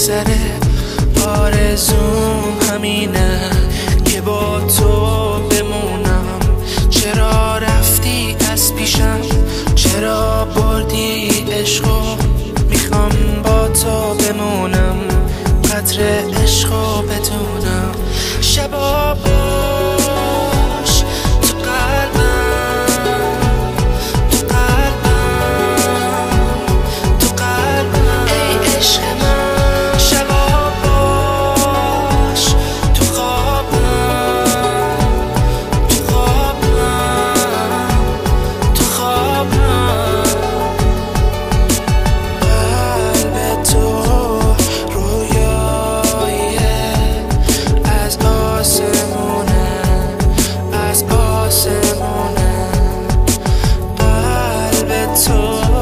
بگذره. آرزوم همینه که با تو بمونم. چرا رفتی از پیشم؟ چرا بردی عشقو؟ میخوام با تو بمونم، قدر عشقو بدونم. شبا باش تو قلبم، تو قلبم، تو قلبم ای عشق من. شبا باش تو خوابم، تو خوابم، تو خوابم. قلب تو رویاییه از آسمونه، از آسمونه. قلب تو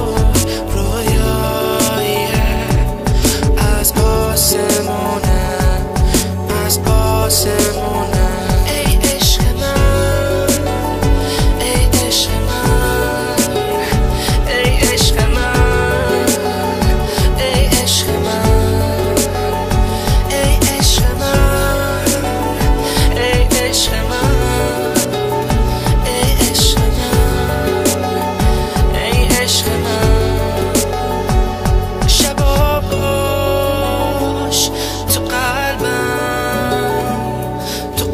رویاییه از آسمونه، از آسمونه. ای عشق من، ای عشق من، ای عشق من، ای عشق من، ای عشق من، ای عشق من، ای عشق من، ای عشق من. شبا باش تو قلبم، تو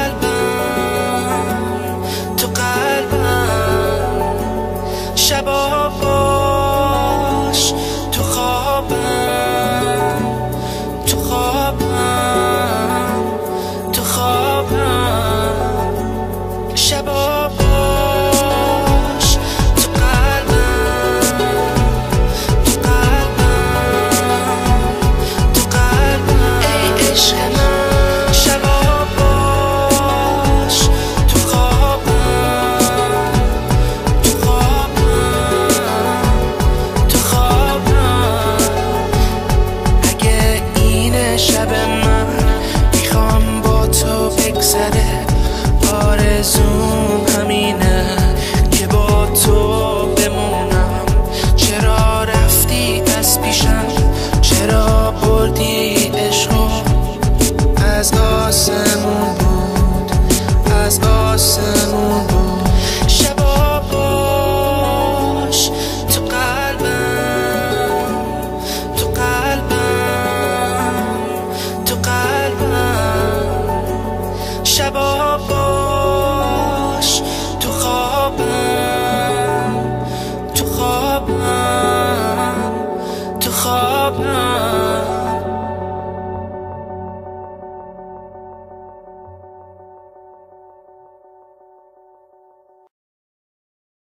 قلبم، تو قلبم. شبا باش تو خوابم، تو خوابم، تو خوابم. شبا باش تو قلبم، تو قلبم، تو قلبم ای عشق من. شبا باش تو خوابم، تو خوابم، تو خوابم. اگه اینه شب من، میخوام با تو بگذره. آرزوم همینه که با تو بمونم. چرا رفتی از پیشم؟ چرا بردی عشقو؟ از آسمون بود، از آسمون بود. شبا باش تو قلبم، تو قلبم، تو قلبم. شبا باش تو خوابم، تو خوابم، تو خوابم.